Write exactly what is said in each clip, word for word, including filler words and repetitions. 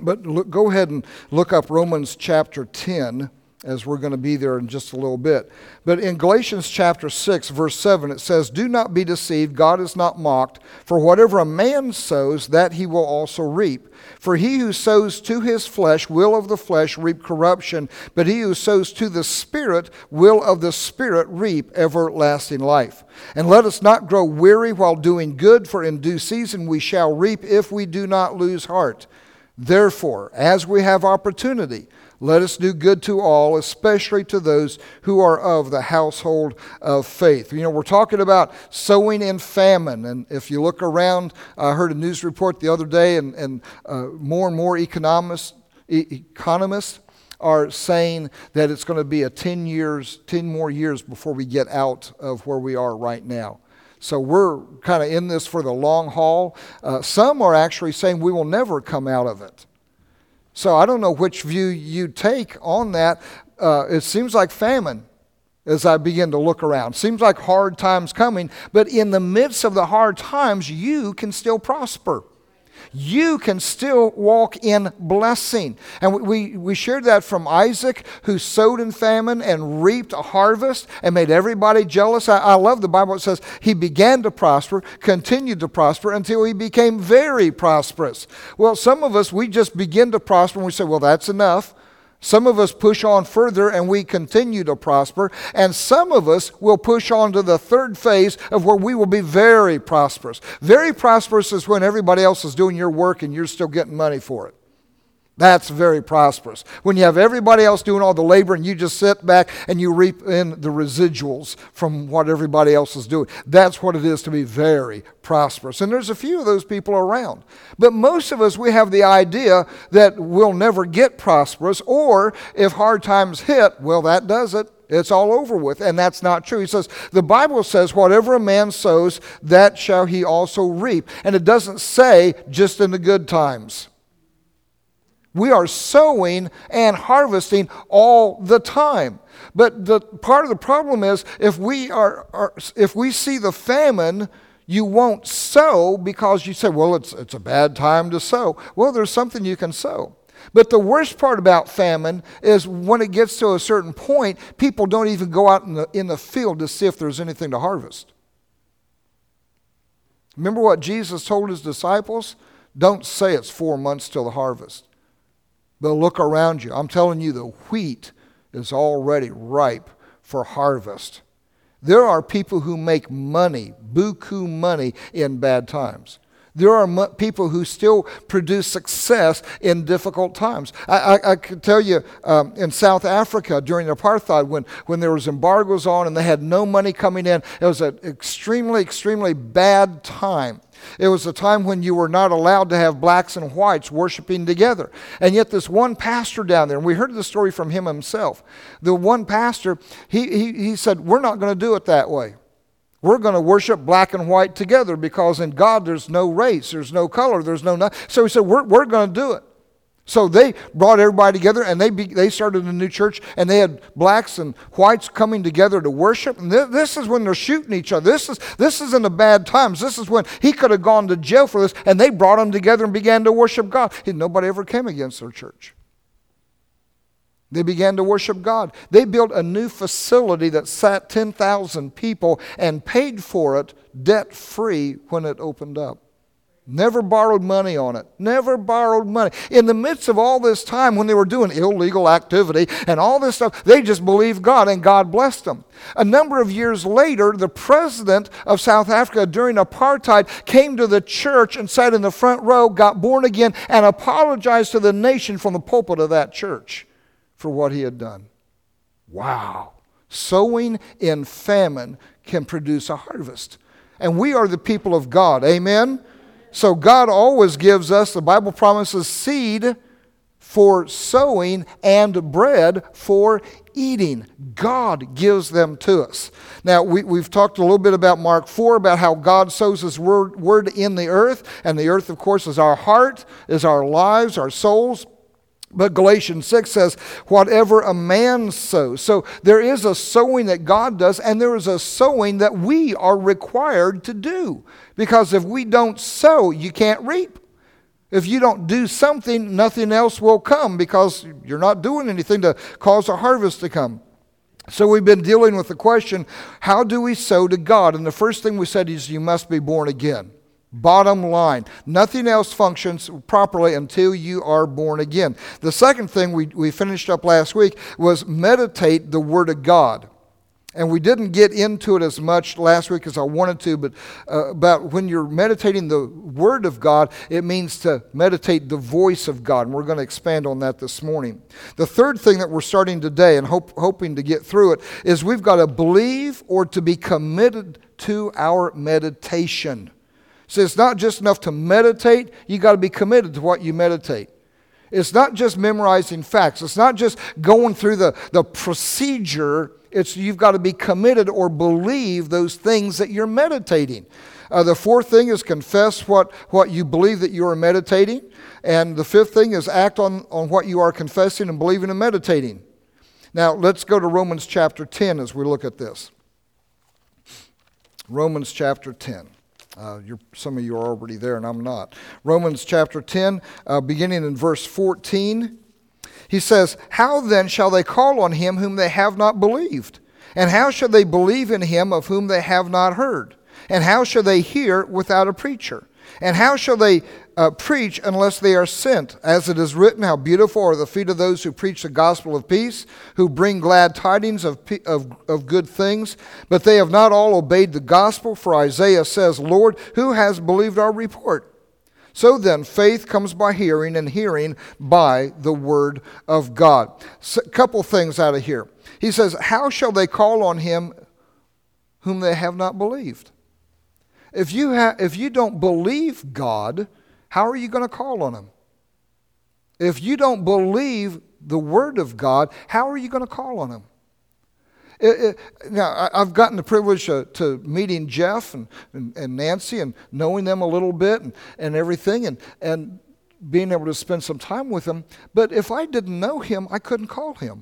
But look, go ahead and look up Romans chapter ten, as we're going to be there in just a little bit. But in Galatians chapter six, verse seven, it says, "Do not be deceived, God is not mocked. For whatever a man sows, that he will also reap. For he who sows to his flesh will of the flesh reap corruption, but he who sows to the Spirit will of the Spirit reap everlasting life. And let us not grow weary while doing good, for in due season we shall reap if we do not lose heart. Therefore, as we have opportunity, let us do good to all, especially to those who are of the household of faith." You know, we're talking about sowing in famine. And if you look around, I heard a news report the other day, and, and uh, more and more economists, e- economists are saying that it's going to be a ten years, ten more years before we get out of where we are right now. So we're kind of in this for the long haul. Uh, some are actually saying we will never come out of it. So I don't know which view you take on that. Uh, it seems like famine as I begin to look around. Seems like hard times coming, but in the midst of the hard times, you can still prosper. You can still walk in blessing. And we, we shared that from Isaac, who sowed in famine and reaped a harvest and made everybody jealous. I, I love the Bible. It says he began to prosper, continued to prosper until he became very prosperous. Well, some of us, we just begin to prosper and we say, well, that's enough. Some of us push on further and we continue to prosper. And some of us will push on to the third phase of where we will be very prosperous. Very prosperous is when everybody else is doing your work and you're still getting money for it. That's very prosperous. When you have everybody else doing all the labor and you just sit back and you reap in the residuals from what everybody else is doing. That's what it is to be very prosperous. And there's a few of those people around. But most of us, we have the idea that we'll never get prosperous, or if hard times hit, well, that does it. It's all over with. And that's not true. He says, the Bible says, whatever a man sows, that shall he also reap. And it doesn't say just in the good times. We are sowing and harvesting all the time. But the part of the problem is if we are, are if we see the famine, you won't sow because you say, well, it's it's a bad time to sow. Well, there's something you can sow. But the worst part about famine is when it gets to a certain point, people don't even go out in the in the field to see if there's anything to harvest. Remember what Jesus told his disciples? Don't say it's four months till the harvest. But look around you. I'm telling you, the wheat is already ripe for harvest. There are people who make money, buku money, in bad times. There are mo- people who still produce success in difficult times. I, I, I can tell you um, in South Africa during apartheid, when, when there was embargoes on and they had no money coming in, it was an extremely, extremely bad time. It was a time when you were not allowed to have blacks and whites worshiping together. And yet this one pastor down there, and we heard the story from him himself, the one pastor, he, he, he said, we're not going to do it that way. We're going to worship black and white together because in God there's no race, there's no color, there's no nothing. So he said, we're, we're going to do it. So they brought everybody together and they be, they started a new church, and they had blacks and whites coming together to worship. And th- this is when they're shooting each other. This is this is in the bad times. This is when he could have gone to jail for this, and they brought them together and began to worship God. And nobody ever came against their church. They began to worship God. They built a new facility that sat ten thousand people and paid for it debt-free when it opened up. Never borrowed money on it. Never borrowed money. In the midst of all this time when they were doing illegal activity and all this stuff, they just believed God and God blessed them. A number of years later, the president of South Africa during apartheid came to the church and sat in the front row, got born again, and apologized to the nation from the pulpit of that church for what he had done. Wow. Sowing in famine can produce a harvest. And we are the people of God. Amen? So God always gives us, the Bible promises, seed for sowing and bread for eating. God gives them to us. Now, we, we've talked a little bit about Mark four, about how God sows His word, word in the earth. And the earth, of course, is our heart, is our lives, our souls. But Galatians six says, whatever a man sows. So there is a sowing that God does, and there is a sowing that we are required to do. Because if we don't sow, you can't reap. If you don't do something, nothing else will come because you're not doing anything to cause a harvest to come. So we've been dealing with the question, how do we sow to God? And the first thing we said is you must be born again. Bottom line. Nothing else functions properly until you are born again. The second thing we, we finished up last week was meditate the Word of God. And we didn't get into it as much last week as I wanted to, but uh, about when you're meditating the Word of God, it means to meditate the voice of God. And we're going to expand on that this morning. The third thing that we're starting today and hope, hoping to get through it is we've got to believe or to be committed to our meditation. So it's not just enough to meditate, you got to be committed to what you meditate. It's not just memorizing facts. It's not just going through the, the procedure. It's you've got to be committed or believe those things that you're meditating. Uh, the fourth thing is confess what, what you believe that you are meditating. And the fifth thing is act on, on what you are confessing and believing and meditating. Now, let's go to Romans chapter ten as we look at this. Romans chapter ten. Uh, you're, some of you are already there and I'm not. Romans chapter ten, uh, beginning in verse fourteen. He says, how then shall they call on him whom they have not believed? And how shall they believe in him of whom they have not heard? And how shall they hear without a preacher? And how shall they uh, preach unless they are sent? As it is written, how beautiful are the feet of those who preach the gospel of peace, who bring glad tidings of, of, of good things. But they have not all obeyed the gospel, for Isaiah says, Lord, who has believed our report? So then, faith comes by hearing, and hearing by the word of God. A couple things out of here. He says, how shall they call on him whom they have not believed? If you ha- if you don't believe God, how are you going to call on him? If you don't believe the word of God, how are you going to call on him? It, it, now, I, I've gotten the privilege uh, to meeting Jeff and, and, and Nancy and knowing them a little bit and, and everything and, and being able to spend some time with them. But if I didn't know him, I couldn't call him.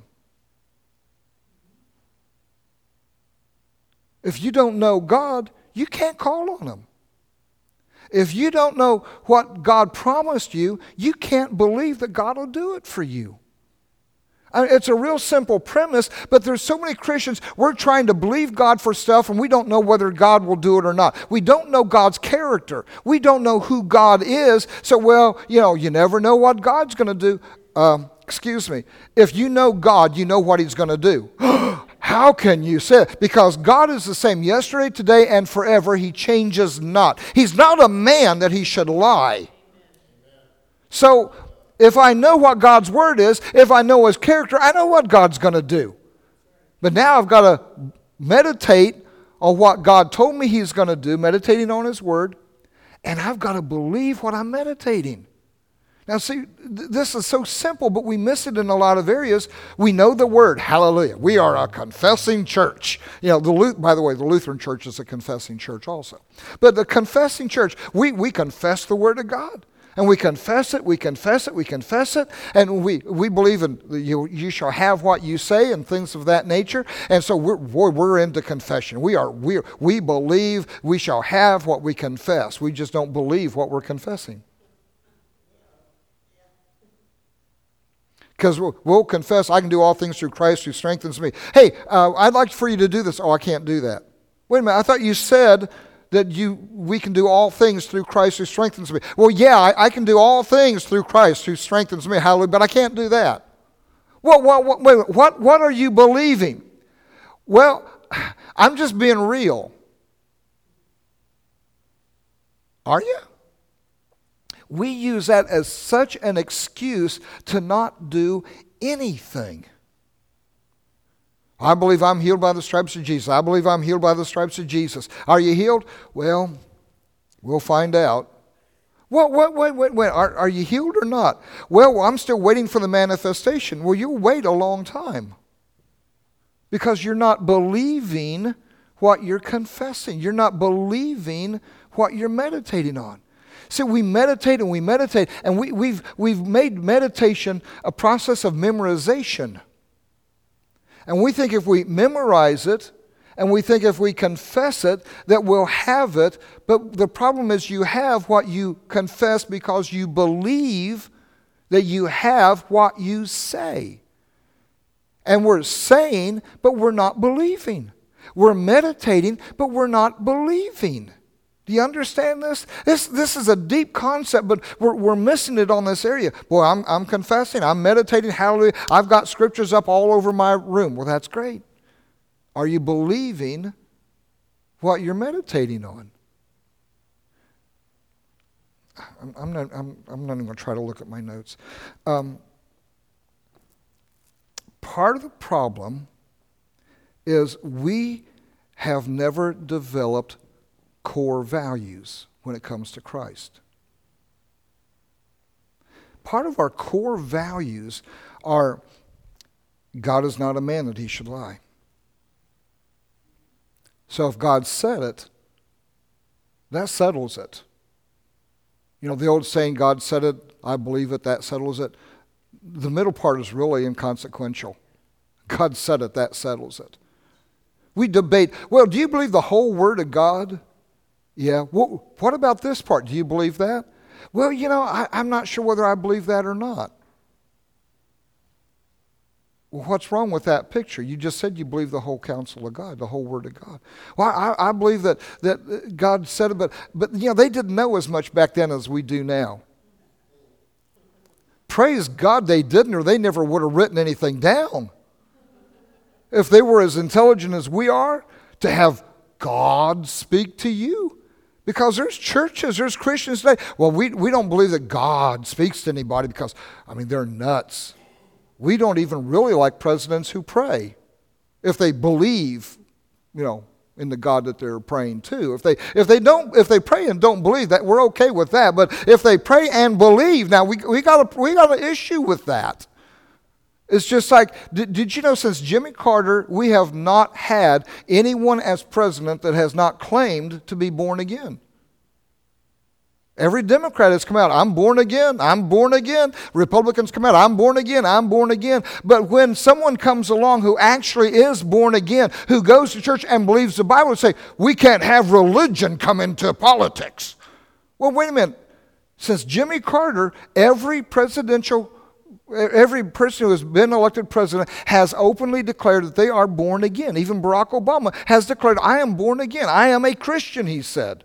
If you don't know God, you can't call on him. If you don't know what God promised you, you can't believe that God will do it for you. I mean, it's a real simple premise, but there's so many Christians, we're trying to believe God for stuff and we don't know whether God will do it or not. We don't know God's character. We don't know who God is. So, well, you know, you never know what God's going to do. Um, excuse me. If you know God, you know what he's going to do. How can you say it? Because God is the same yesterday, today, and forever. He changes not. He's not a man that he should lie. So, if I know what God's word is, if I know his character, I know what God's going to do. But now I've got to meditate on what God told me he's going to do, meditating on his word, and I've got to believe what I'm meditating. Now see, th- this is so simple, but we miss it in a lot of areas. We know the word, hallelujah. We are a confessing church. You know, the Luth- by the way, the Lutheran church is a confessing church also. But the confessing church, we, we confess the word of God. And we confess it, we confess it, we confess it, and we, we believe in you, you shall have what you say and things of that nature. And so we're, we're, we're into confession. We are we we believe we shall have what we confess. We just don't believe what we're confessing. Because we'll, we'll confess, I can do all things through Christ who strengthens me. Hey, uh, I'd like for you to do this. Oh, I can't do that. Wait a minute, I thought you said that you we can do all things through Christ who strengthens me. Well, yeah, I, I can do all things through Christ who strengthens me. Hallelujah, but I can't do that. Well, well, well wait, what, what are you believing? Well, I'm just being real. Are you? We use that as such an excuse to not do anything. I believe I'm healed by the stripes of Jesus. I believe I'm healed by the stripes of Jesus. Are you healed? Well, we'll find out. What, what, wait, wait, wait. Are, are you healed or not? Well, I'm still waiting for the manifestation. Well, you'll wait a long time because you're not believing what you're confessing. You're not believing what you're meditating on. See, we meditate and we meditate, and we, we've, we've made meditation a process of memorization. And we think if we memorize it And we think if we confess it, that we'll have it. But the problem is you have what you confess because you believe that you have what you say. And we're saying, but we're not believing. We're meditating, but we're not believing. Do you understand this? This this is a deep concept, but we're, we're missing it on this area. Boy, I'm, I'm confessing, I'm meditating, hallelujah. I've got scriptures up all over my room. Well, that's great. Are you believing what you're meditating on? I'm, I'm, not, I'm, I'm not even going to try to look at my notes. Um, part of the problem is we have never developed core values when it comes to Christ. Part of our core values are God is not a man that he should lie. So if God said it, that settles it. You know, the old saying, God said it, I believe it, that settles it. The middle part is really inconsequential. God said it, that settles it. We debate, well, do you believe the whole Word of God? Yeah. Well, what about this part? Do you believe that? Well, you know, I, I'm not sure whether I believe that or not. Well, what's wrong with that picture? You just said you believe the whole counsel of God, the whole Word of God. Well, I, I believe that, that God said it, but, but, you know, they didn't know as much back then as we do now. Praise God they didn't, or they never would have written anything down. If they were as intelligent as we are, to have God speak to you. Because there's churches, there's Christians today. Well, we, we don't believe that God speaks to anybody because, I mean, they're nuts. We don't even really like presidents who pray. If they believe, you know, in the God that they're praying to. If they if they don't if they pray and don't believe, that we're okay with that. But if they pray and believe, now we we got a we got an issue with that. It's just like, did, did you know since Jimmy Carter, we have not had anyone as president that has not claimed to be born again. Every Democrat has come out, I'm born again, I'm born again. Republicans come out, I'm born again, I'm born again. But when someone comes along who actually is born again, who goes to church and believes the Bible, and say, we can't have religion come into politics. Well, wait a minute. Since Jimmy Carter, every presidential Every person who has been elected president has openly declared that they are born again. Even Barack Obama has declared, I am born again. I am a Christian, he said.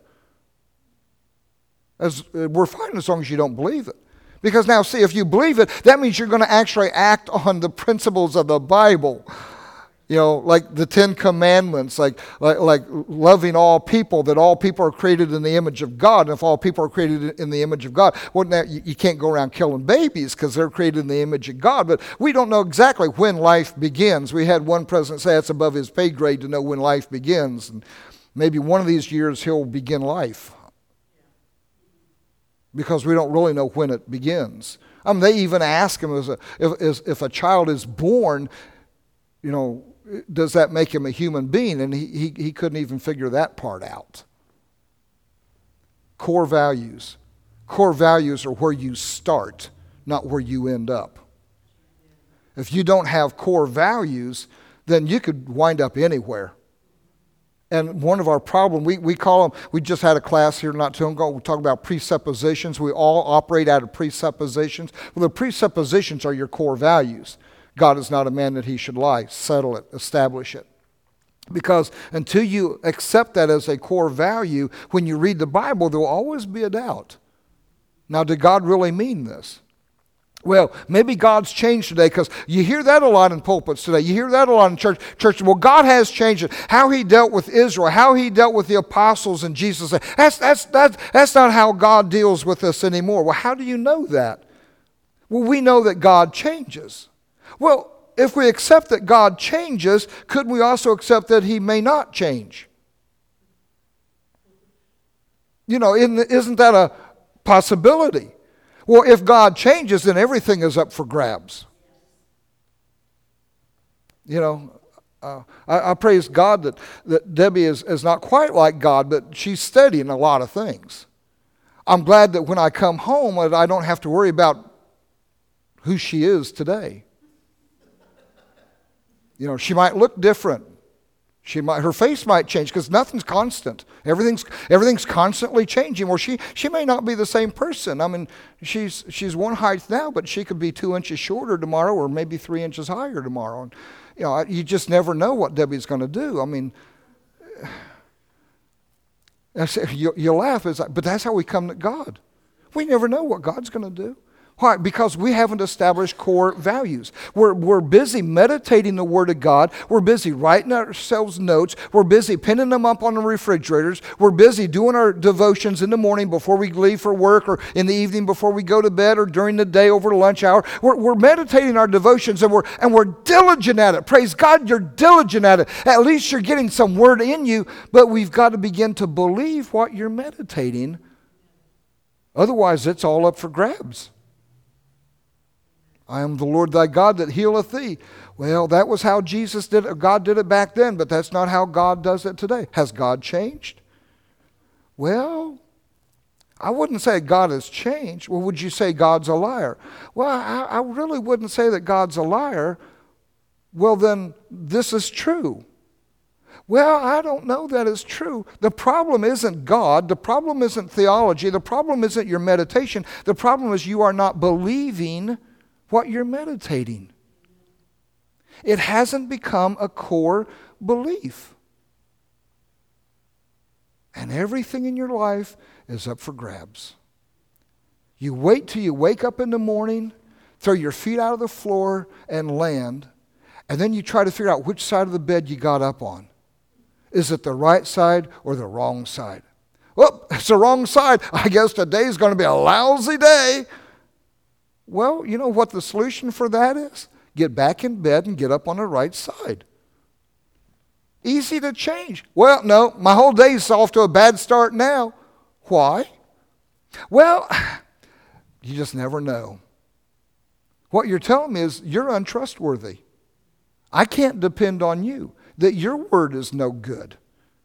As, uh, we're fine as long as you don't believe it. Because now, see, if you believe it, that means you're going to actually act on the principles of the Bible. You know, like the Ten Commandments, like, like like loving all people, that all people are created in the image of God. And if all people are created in the image of God, well, now you, you can't go around killing babies because they're created in the image of God. But we don't know exactly when life begins. We had one president say it's above his pay grade to know when life begins. And maybe one of these years he'll begin life. Because we don't really know when it begins. I mean, they even ask him, as a, if, if a child is born, you know, does that make him a human being? And he, he, he couldn't even figure that part out. Core values. Core values are where you start, not where you end up. If you don't have core values, then you could wind up anywhere. And one of our problems, we, we call them, we just had a class here not too long ago, we talk about presuppositions. We all operate out of presuppositions. Well, the presuppositions are your core values. God is not a man that he should lie. Settle it. Establish it. Because until you accept that as a core value, when you read the Bible, there will always be a doubt. Now, did God really mean this? Well, maybe God's changed today, because you hear that a lot in pulpits today. You hear that a lot in church. Church, well, God has changed it. How he dealt with Israel, how he dealt with the apostles and Jesus. That's, that's, that's, that's not how God deals with us anymore. Well, how do you know that? Well, we know that God changes. Well, if we accept that God changes, could we also accept that he may not change? You know, isn't that a possibility? Well, if God changes, then everything is up for grabs. You know, uh, I, I praise God that, that Debbie is, is not quite like God, but she's studying a lot of things. I'm glad that when I come home, I don't have to worry about who she is today. You know, she might look different. She might, her face might change because nothing's constant. Everything's everything's constantly changing. Well, she she may not be the same person. I mean, she's she's one height now, but she could be two inches shorter tomorrow, or maybe three inches higher tomorrow. And, you know, you just never know what Debbie's going to do. I mean, I say, you, you laugh, it's like, but that's how we come to God. We never know what God's going to do. Why? Because we haven't established core values. We're, we're busy meditating the Word of God. We're busy writing ourselves notes. We're busy pinning them up on the refrigerators. We're busy doing our devotions in the morning before we leave for work, or in the evening before we go to bed, or during the day over lunch hour. We're, we're meditating our devotions, and we're, and we're diligent at it. Praise God, you're diligent at it. At least you're getting some Word in you, but we've got to begin to believe what you're meditating. Otherwise, it's all up for grabs. I am the Lord thy God that healeth thee. Well, that was how Jesus did it. God did it back then, but that's not how God does it today. Has God changed? Well, I wouldn't say God has changed. Well, would you say God's a liar? Well, I, I really wouldn't say that God's a liar. Well, then this is true. Well, I don't know that it's true. The problem isn't God. The problem isn't theology. The problem isn't your meditation. The problem is you are not believing what you're meditating. It hasn't become a core belief. And everything in your life is up for grabs. You wait till you wake up in the morning, throw your feet out of the floor and land, and then you try to figure out which side of the bed you got up on. Is it the right side or the wrong side? Well, it's the wrong side. I guess today's going to be a lousy day. Well, you know what the solution for that is? Get back in bed and get up on the right side. Easy to change. Well, no, my whole day's off to a bad start now. Why? Well, you just never know. What you're telling me is you're untrustworthy. I can't depend on you, that your word is no good.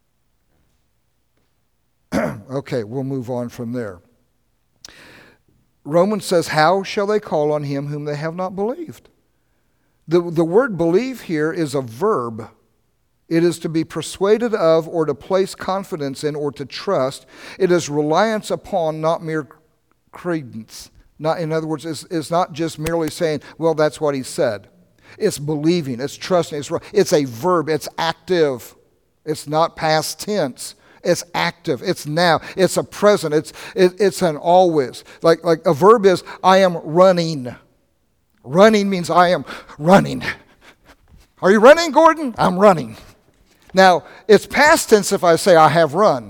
Okay, we'll move on from there. Romans says, how shall they call on him whom they have not believed? The, the word believe here is a verb. It is to be persuaded of, or to place confidence in, or to trust. It is reliance upon, not mere credence. Not, in other words, it's, it's not just merely saying, well, that's what he said. It's believing, it's trusting, it's, it's a verb, it's active. It's not past tense. It's active. It's now. It's a present. It's it, it's an always. Like like a verb is I am running. Running means I am running. Are you running, Gordon? I'm running. Now, it's past tense if I say I have run.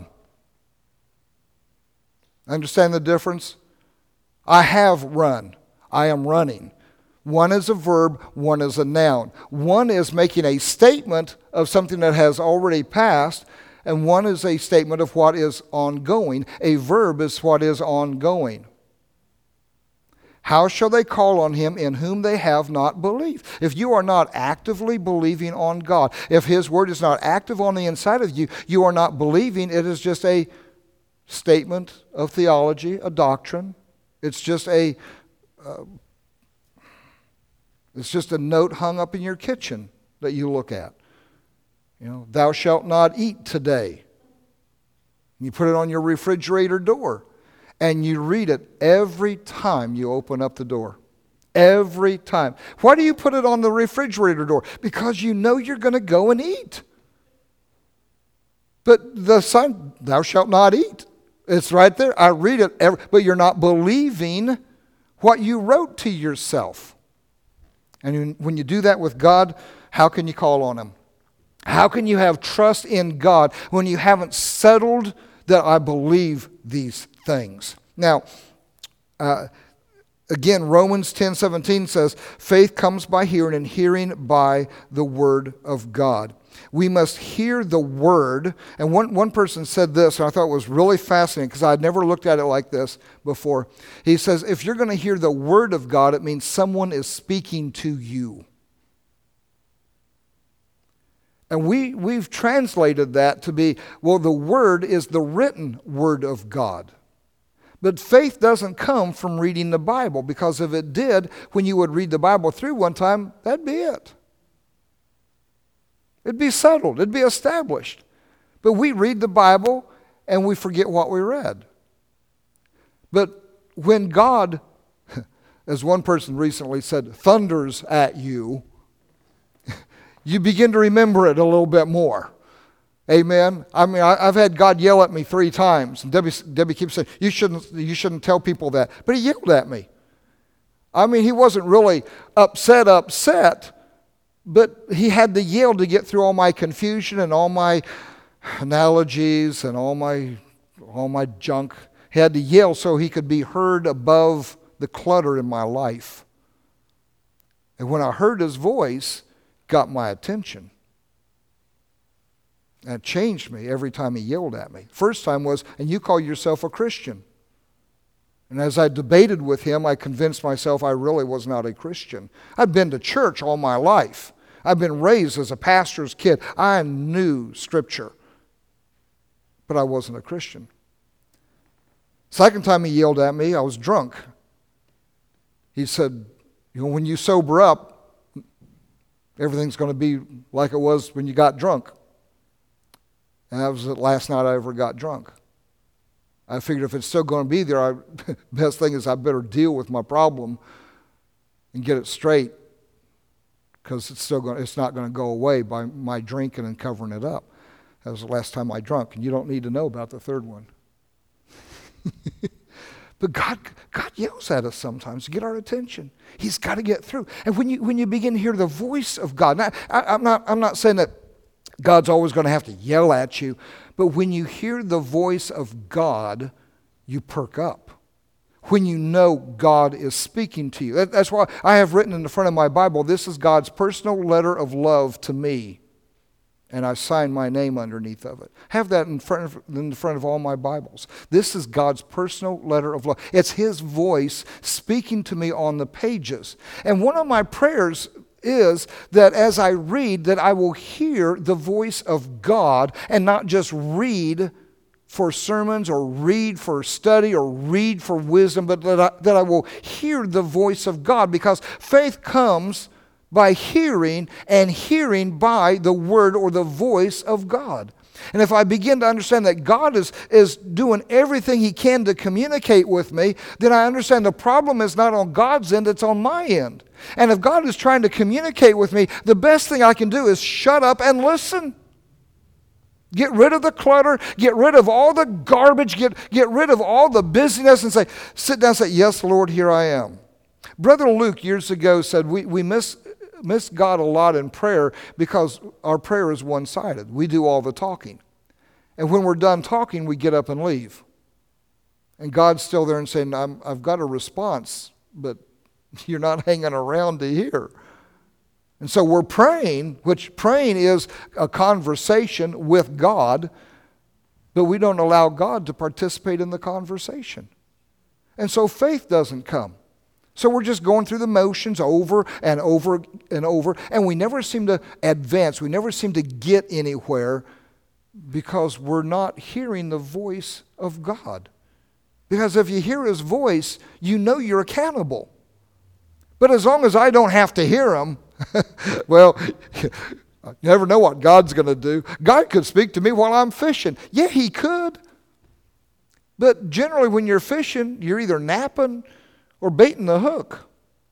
Understand the difference? I have run. I am running. One is a verb, one is a noun. One is making a statement of something that has already passed, and one is a statement of what is ongoing. A verb is what is ongoing. How shall they call on him in whom they have not believed? If you are not actively believing on God, if his word is not active on the inside of you, you are not believing. It is just a statement of theology, a doctrine. It's just a, uh, it's just a note hung up in your kitchen that you look at. You know, thou shalt not eat today. You put it on your refrigerator door, and you read it every time you open up the door. Every time. Why do you put it on the refrigerator door? Because you know you're going to go and eat. But the sign, thou shalt not eat. It's right there. I read it, every, but you're not believing what you wrote to yourself. And when you do that with God, how can you call on him? How can you have trust in God when you haven't settled that I believe these things? Now, uh, again, Romans ten seventeen says, faith comes by hearing, and hearing by the word of God. We must hear the word. And one, one person said this, and I thought it was really fascinating because I'd never looked at it like this before. He says, if you're going to hear the word of God, it means someone is speaking to you. And we, we've translated that to be, well, the word is the written word of God. But faith doesn't come from reading the Bible, because if it did, when you would read the Bible through one time, that'd be it. It'd be settled. It'd be established. But we read the Bible and we forget what we read. But when God, as one person recently said, thunders at you, you begin to remember it a little bit more. Amen. I mean, I, I've had God yell at me three times, and Debbie, Debbie keeps saying, "You shouldn't, you shouldn't tell people that." But He yelled at me. I mean, He wasn't really upset, upset, but He had to yell to get through all my confusion and all my analogies and all my, all my junk. He had to yell so He could be heard above the clutter in my life. And when I heard His voice, it got my attention. And it changed me every time He yelled at me. First time was, "And you call yourself a Christian?" And as I debated with Him, I convinced myself I really was not a Christian. I'd been to church all my life. I've been raised as a pastor's kid. I knew Scripture. But I wasn't a Christian. Second time He yelled at me, I was drunk. He said, "You know, when you sober up, everything's going to be like it was when you got drunk." And that was the last night I ever got drunk. I figured if it's still going to be there, I, best thing is I better deal with my problem and get it straight, because it's still going, it's not going to go away by my drinking and covering it up. That was the last time I drunk, and you don't need to know about the third one. But God, God yells at us sometimes to get our attention. He's got to get through. And when you when you begin to hear the voice of God, now, I, I'm not I'm not saying that God's always going to have to yell at you, but when you hear the voice of God, you perk up. When you know God is speaking to you. That, that's why I have written in the front of my Bible, "This is God's personal letter of love to me." And I sign my name underneath of it. Have that in front of, in the front of all my Bibles. This is God's personal letter of love. It's His voice speaking to me on the pages. And one of my prayers is that as I read, that I will hear the voice of God and not just read for sermons or read for study or read for wisdom, but that I, that I will hear the voice of God, because faith comes by hearing, and hearing by the word or the voice of God. And if I begin to understand that God is, is doing everything He can to communicate with me, then I understand the problem is not on God's end, it's on my end. And if God is trying to communicate with me, the best thing I can do is shut up and listen. Get rid of the clutter, get rid of all the garbage, get, get rid of all the busyness, and say, sit down and say, "Yes, Lord, here I am." Brother Luke years ago said we, we miss miss God a lot in prayer because our prayer is one-sided. We do all the talking. And when we're done talking, we get up and leave. And God's still there and saying, I'm, I've got a response, but you're not hanging around to hear. And so we're praying, which praying is a conversation with God, but we don't allow God to participate in the conversation. And so faith doesn't come. So we're just going through the motions over and over and over, and we never seem to advance. We never seem to get anywhere because we're not hearing the voice of God. Because if you hear His voice, you know you're accountable. But as long as I don't have to hear Him, well, you never know what God's going to do. God could speak to me while I'm fishing. Yeah, He could. But generally when you're fishing, you're either napping or baiting the hook.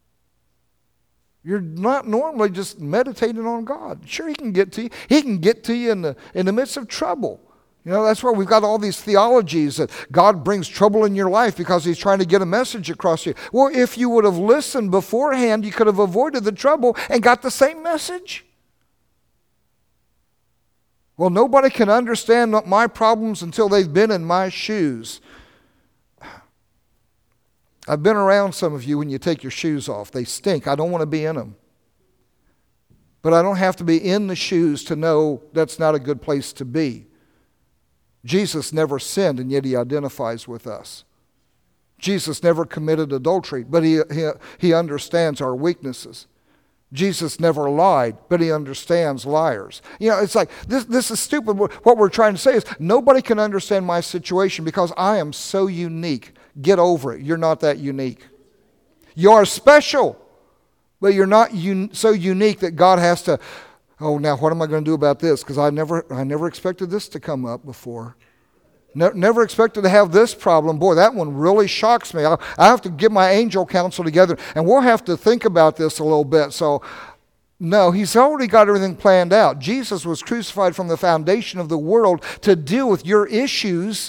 You're not normally just meditating on God. Sure, He can get to you. He can get to you in the, in the midst of trouble. You know, that's why we've got all these theologies that God brings trouble in your life because He's trying to get a message across to you. Well, if you would have listened beforehand, you could have avoided the trouble and got the same message. Well, nobody can understand my problems until they've been in my shoes. I've been around some of you when you take your shoes off. They stink. I don't want to be in them. But I don't have to be in the shoes to know that's not a good place to be. Jesus never sinned, and yet He identifies with us. Jesus never committed adultery, but he, he, he understands our weaknesses. Jesus never lied, but He understands liars. You know, it's like, this, this is stupid. What we're trying to say is, nobody can understand my situation because I am so unique. Get over it. You're not that unique. You are special, but you're not un- so unique that God has to Oh, now what am I going to do about this? Because I never, I never expected this to come up before. Ne- never expected to have this problem. Boy, that one really shocks me. I, I have to get my angel council together, and we'll have to think about this a little bit. So, no, he's already got everything planned out. Jesus was crucified from the foundation of the world to deal with your issues.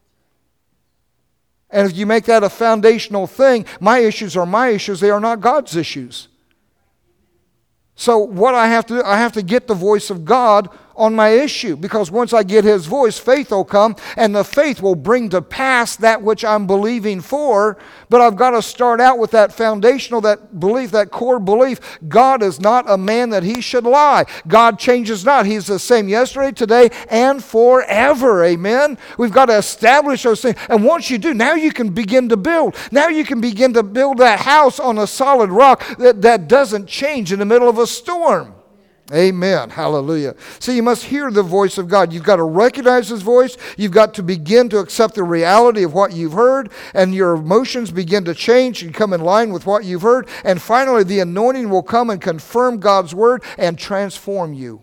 And if you make that a foundational thing, my issues are my issues. They are not God's issues. So what I have to do, I have to get the voice of God on my issue, because once I get His voice, faith will come, and the faith will bring to pass that which I'm believing for. But I've got to start out with that foundational, that belief, that core belief. God is not a man that He should lie. God changes not. He's the same yesterday, today, and forever. Amen? We've got to establish those things. And once you do, now you can begin to build. Now you can begin to build that house on a solid rock that, that doesn't change in the middle of a storm. Amen. Hallelujah. So you must hear the voice of God. You've got to recognize His voice. You've got to begin to accept the reality of what you've heard, and your emotions begin to change and come in line with what you've heard. And finally, the anointing will come and confirm God's word and transform you.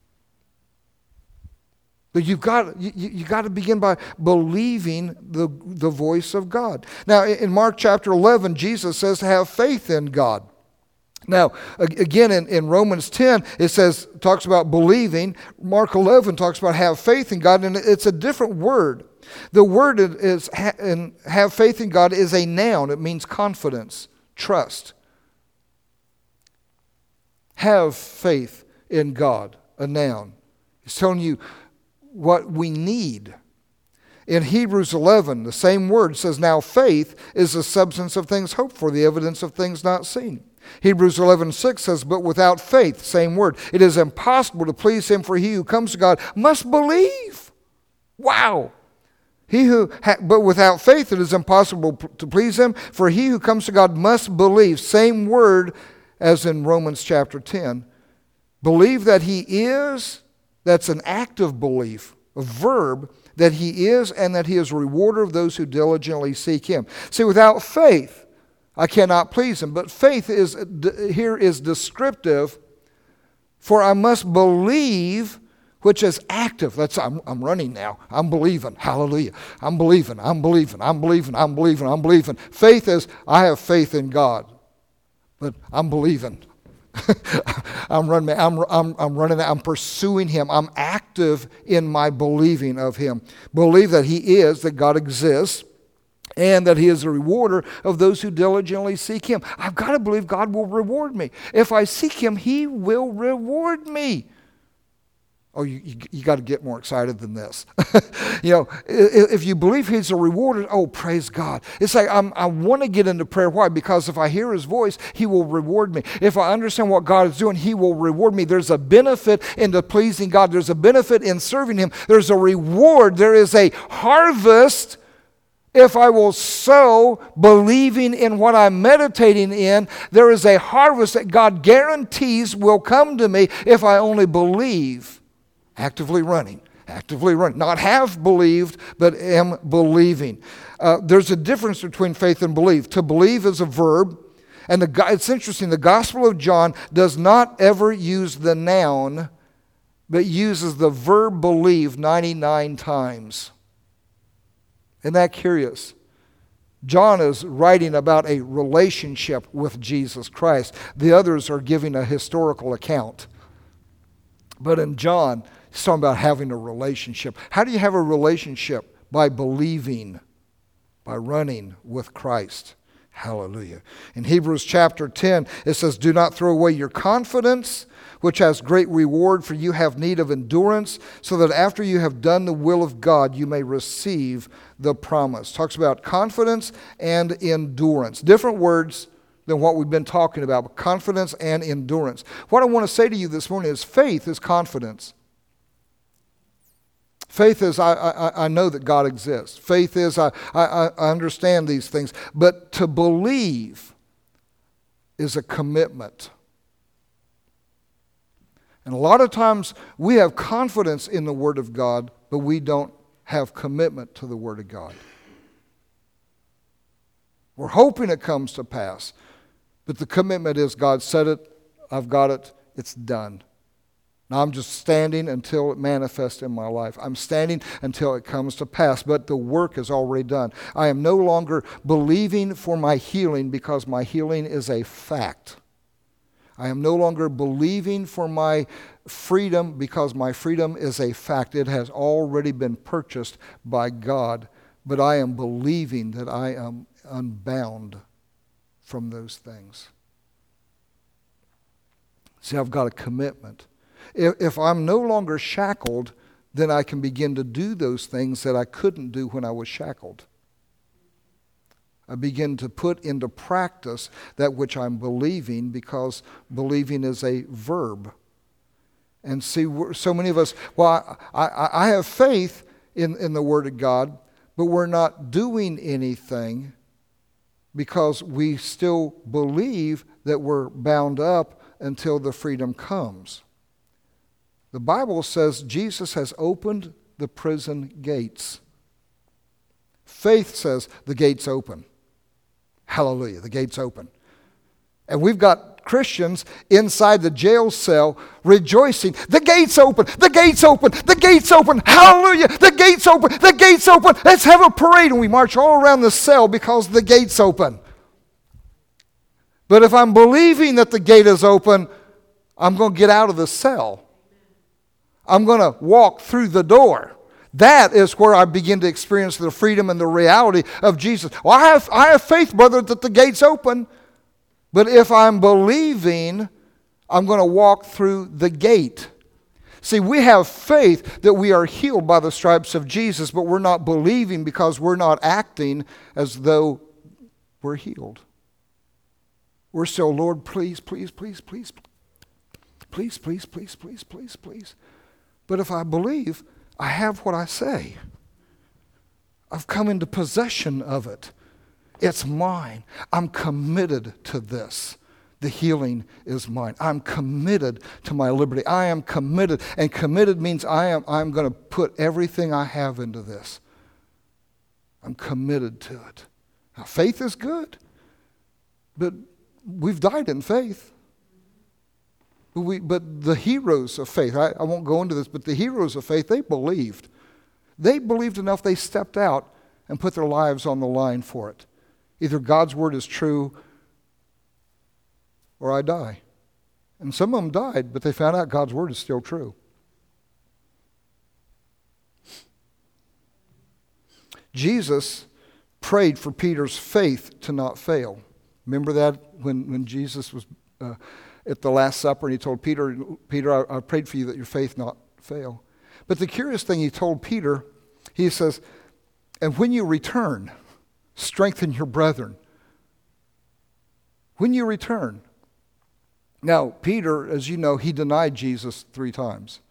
But you've got, you, you got to begin by believing the, the voice of God. Now, in Mark chapter eleven, Jesus says to have faith in God. Now, again, in, in Romans ten, it says, talks about believing. Mark eleven talks about have faith in God, and it's a different word. The word is, and have faith in God is a noun. It means confidence, trust. Have faith in God, a noun. It's telling you what we need. In Hebrews eleven, the same word says, now faith is the substance of things hoped for, the evidence of things not seen. Hebrews eleven six says, but without faith, same word, it is impossible to please Him, for he who comes to God must believe. Wow. He who, ha- but without faith, it is impossible p- to please Him, for he who comes to God must believe. Same word as in Romans chapter ten. Believe that He is, that's an active belief, a verb, that He is and that He is a rewarder of those who diligently seek Him. See, without faith, I cannot please Him. But faith is here is descriptive, for I must believe, which is active. That's I'm, I'm running now. I'm believing. Hallelujah. I'm believing. I'm believing. I'm believing. I'm believing. I'm believing. Faith is I have faith in God, but I'm believing. I'm running. I'm, I'm, I'm running. I'm pursuing Him. I'm active in my believing of Him. Believe that He is, that God exists, and that He is a rewarder of those who diligently seek Him. I've got to believe God will reward me. If I seek Him, He will reward me. Oh, you, you, you got to get more excited than this. You know, if you believe He's a rewarder, oh, praise God. It's like I'm, I want to get into prayer. Why? Because if I hear His voice, He will reward me. If I understand what God is doing, He will reward me. There's a benefit into pleasing God. There's a benefit in serving Him. There's a reward. There is a harvest. If I will sow believing in what I'm meditating in, there is a harvest that God guarantees will come to me if I only believe. Actively running, actively running. Not have believed, but am believing. Uh, there's a difference between faith and belief. To believe is a verb, and the, it's interesting, the Gospel of John does not ever use the noun, but uses the verb believe ninety-nine times. Isn't that curious? John is writing about a relationship with Jesus Christ. The others are giving a historical account. But in John, he's talking about having a relationship. How do you have a relationship? By believing, by running with Christ. Hallelujah. In Hebrews chapter ten, it says, do not throw away your confidence, which has great reward, for you have need of endurance, so that after you have done the will of God, you may receive the promise. Talks about confidence and endurance. Different words than what we've been talking about, but confidence and endurance. What I want to say to you this morning is faith is confidence. Faith is, I, I, I know that God exists. Faith is, I, I, I understand these things. But to believe is a commitment. And a lot of times we have confidence in the Word of God, but we don't have commitment to the Word of God. We're hoping it comes to pass, but the commitment is God said it, I've got it, it's done. Now I'm just standing until it manifests in my life. I'm standing until it comes to pass, but the work is already done. I am no longer believing for my healing because my healing is a fact. I am no longer believing for my freedom because my freedom is a fact. It has already been purchased by God, but I am believing that I am unbound from those things. See, I've got a commitment. If, if I'm no longer shackled, then I can begin to do those things that I couldn't do when I was shackled. I begin to put into practice that which I'm believing, because believing is a verb. And see, so many of us, well, I, I, I have faith in, in the Word of God, but we're not doing anything because we still believe that we're bound up until the freedom comes. The Bible says Jesus has opened the prison gates. Faith says the gate's open. Hallelujah, the gate's open. And we've got Christians inside the jail cell rejoicing. The gate's open, the gate's open, the gate's open. Hallelujah, the gate's open, the gate's open. Let's have a parade. And we march all around the cell because the gate's open. But if I'm believing that the gate is open, I'm going to get out of the cell. I'm going to walk through the door. That is where I begin to experience the freedom and the reality of Jesus. Well, I have, I have faith, brother, that the gate's open. But if I'm believing, I'm going to walk through the gate. See, we have faith that we are healed by the stripes of Jesus, but we're not believing because we're not acting as though we're healed. We're still, Lord, please, please, please, please, please, please, please, please, please, please. But if I believe, I have what I say. I've come into possession of it. It's mine. I'm committed to this. The healing is mine. I'm committed to my liberty. I am committed. And committed means I am I'm going to put everything I have into this. I'm committed to it. Now, faith is good. But we've died in faith. But, we, but the heroes of faith, I, I won't go into this, but the heroes of faith, they believed. They believed enough they stepped out and put their lives on the line for it. Either God's word is true or I die. And some of them died, but they found out God's word is still true. Jesus prayed for Peter's faith to not fail. Remember that when, when Jesus was uh, at the Last Supper and he told Peter, Peter, I, I prayed for you that your faith not fail. But the curious thing he told Peter, he says, and when you return, strengthen your brethren. When you return. Now, Peter, as you know, he denied Jesus three times.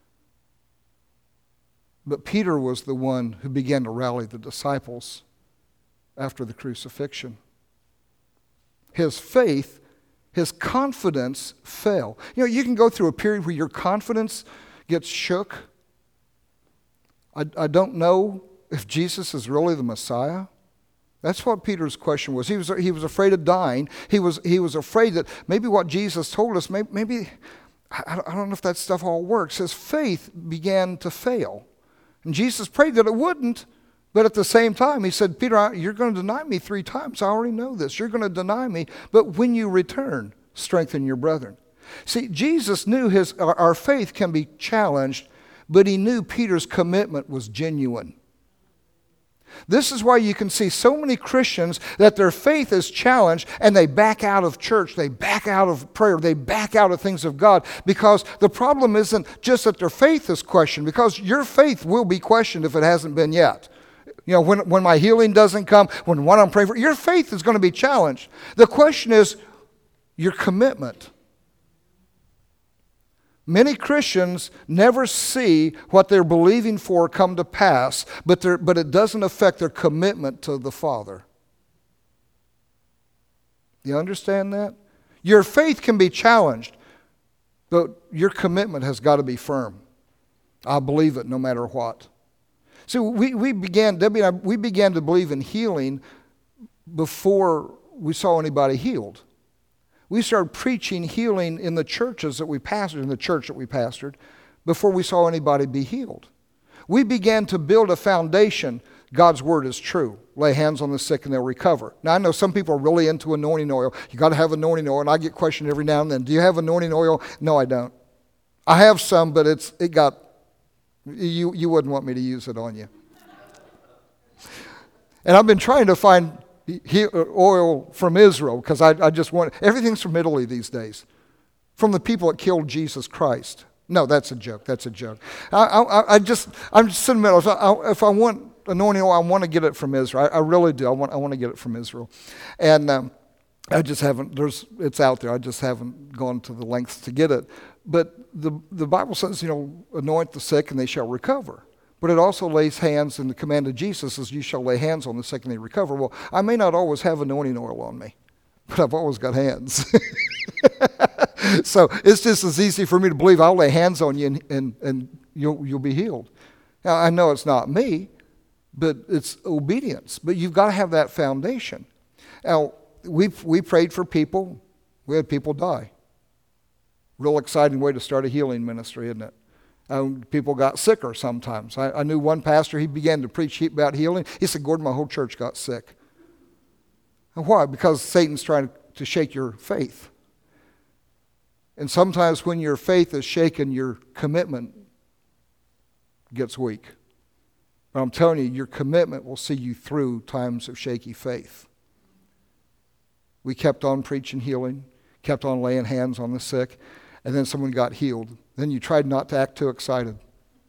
But Peter was the one who began to rally the disciples after the crucifixion. His faith, his confidence fell. You know, you can go through a period where your confidence gets shook. I, I don't know if Jesus is really the Messiah. That's what Peter's question was. He was he was afraid of dying. He was he was afraid that maybe what Jesus told us, maybe, maybe I, I don't know if that stuff all works. His faith began to fail. And Jesus prayed that it wouldn't. But at the same time, he said, Peter, you're going to deny me three times. I already know this. You're going to deny me. But when you return, strengthen your brethren. See, Jesus knew his our, our faith can be challenged, but he knew Peter's commitment was genuine. This is why you can see so many Christians that their faith is challenged and they back out of church, they back out of prayer, they back out of things of God, because the problem isn't just that their faith is questioned, because your faith will be questioned if it hasn't been yet. You know, when, when my healing doesn't come, when what I'm praying for, your faith is going to be challenged. The question is your commitment. Many Christians never see what they're believing for come to pass, but, but it doesn't affect their commitment to the Father. You understand that? Your faith can be challenged, but your commitment has got to be firm. I believe it no matter what. See, we, we began, Debbie and I, we began to believe in healing before we saw anybody healed. We started preaching healing in the churches that we pastored, in the church that we pastored, before we saw anybody be healed. We began to build a foundation. God's word is true. Lay hands on the sick and they'll recover. Now, I know some people are really into anointing oil. You got to have anointing oil, and I get questioned every now and then. Do you have anointing oil? No, I don't. I have some, but it's it got, you, you wouldn't want me to use it on you. And I've been trying to find he, oil from Israel because I, I just want, everything's from Italy these days. From the people that killed Jesus Christ. No, that's a joke. That's a joke. I, I, I just, I'm just in the middle. If I, if I want anointing oil, I want to get it from Israel. I, I really do. I want, I want to get it from Israel. And um, I just haven't, there's, it's out there. I just haven't gone to the lengths to get it. But the, the Bible says, you know, anoint the sick and they shall recover. But it also lays hands, and the command of Jesus is, you shall lay hands on the sick and they recover. Well, I may not always have anointing oil on me, but I've always got hands. So it's just as easy for me to believe I'll lay hands on you and, and, and you'll, you'll be healed. Now, I know it's not me, but it's obedience. But you've got to have that foundation. Now, we we prayed for people. We had people die. Real exciting way to start a healing ministry, isn't it? Um, people got sicker sometimes. I, I knew one pastor, he began to preach about healing. He said, Gordon, my whole church got sick. And why? Because Satan's trying to shake your faith. And sometimes when your faith is shaken, your commitment gets weak. But I'm telling you, your commitment will see you through times of shaky faith. We kept on preaching healing, kept on laying hands on the sick, and then someone got healed. Then you tried not to act too excited.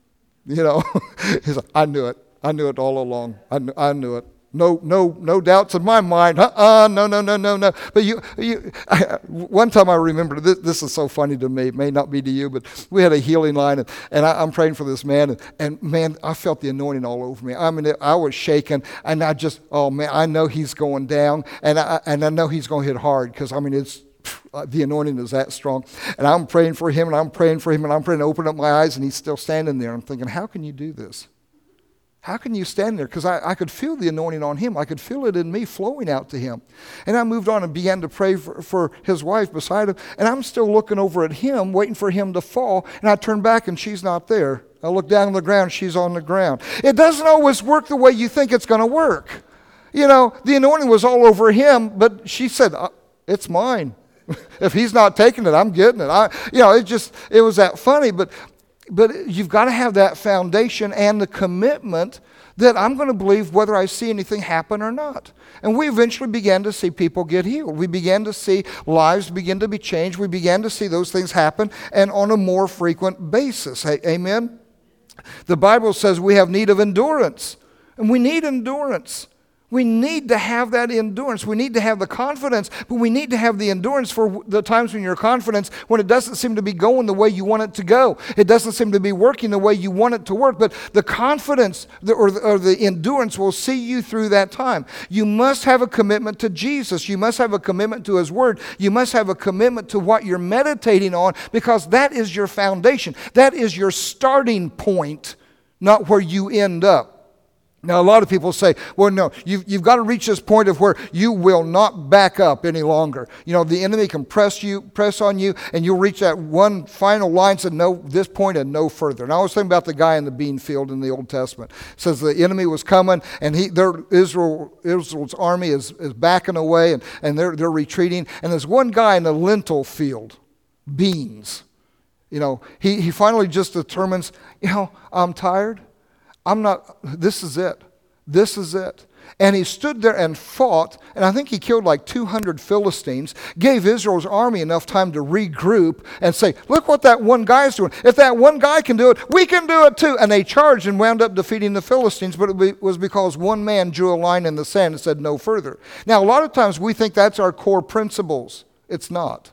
You know, he's like, I knew it. I knew it all along. I knew, I knew it. No, no, no doubts in my mind. Uh-uh, no, no, no, no, no. But you, you. I, one time I remember, this, this is so funny to me. It may not be to you, but we had a healing line, and, and I, I'm praying for this man, and, and man, I felt the anointing all over me. I mean, it, I was shaking, and I just, oh man, I know he's going down, and I and I know he's going to hit hard because I mean it's. The anointing is that strong. And I'm praying for him, and I'm praying for him, and I'm praying to open up my eyes, and he's still standing there. I'm thinking, how can you do this? How can you stand there? Because I, I could feel the anointing on him. I could feel it in me flowing out to him. And I moved on and began to pray for, for his wife beside him. And I'm still looking over at him, waiting for him to fall. And I turn back, and she's not there. I look down on the ground. She's on the ground. It doesn't always work the way you think it's going to work. You know, the anointing was all over him, but she said, it's mine. If he's not taking it, I'm getting it. I, you know, it just, it was that funny, but but you've got to have that foundation and the commitment that I'm going to believe whether I see anything happen or not. And we eventually began to see people get healed. We began to see lives begin to be changed. We began to see those things happen, and on a more frequent basis. Hey, amen? The Bible says we have need of endurance, and we need endurance. We need to have that endurance. We need to have the confidence, but we need to have the endurance for the times when your confidence, when it doesn't seem to be going the way you want it to go. It doesn't seem to be working the way you want it to work, but the confidence or the, or the endurance will see you through that time. You must have a commitment to Jesus. You must have a commitment to His Word. You must have a commitment to what you're meditating on, because that is your foundation. That is your starting point, not where you end up. Now, a lot of people say, well, no, you've, you've got to reach this point of where you will not back up any longer. You know, the enemy can press you, press on you, and you'll reach that one final line and say, no, this point and no further. And I was thinking about the guy in the bean field in the Old Testament. It says the enemy was coming, and he, their, Israel, Israel's army is, is backing away, and, and they're, they're retreating. And there's one guy in the lentil field, beans. You know, he, he finally just determines, you know, I'm tired. I'm not, this is it. This is it. And he stood there and fought, and I think he killed like two hundred Philistines, gave Israel's army enough time to regroup and say, look what that one guy's doing. If that one guy can do it, we can do it too. And they charged and wound up defeating the Philistines, but it was because one man drew a line in the sand and said no further. Now, a lot of times we think that's our core principles. It's not.